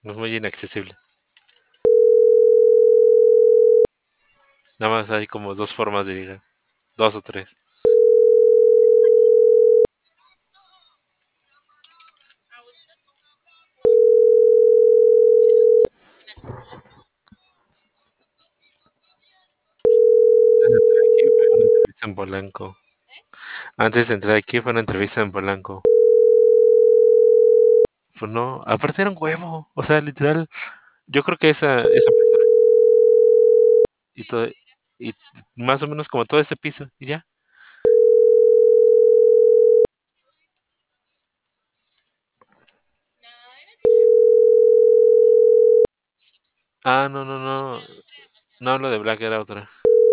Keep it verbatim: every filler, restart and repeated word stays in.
Es muy inaccesible. Nada más hay como dos formas de llegar. Dos o tres. Antes de entrar aquí fue una entrevista en Polanco. Antes de entrar aquí fue una entrevista en Polanco. Pues no, aparte era un huevo. O sea, literal. Yo creo que esa, esa persona. Y todo. Y más o menos como todo ese piso. Y ya. Ah, no, no, no. No hablo de Black, era otra.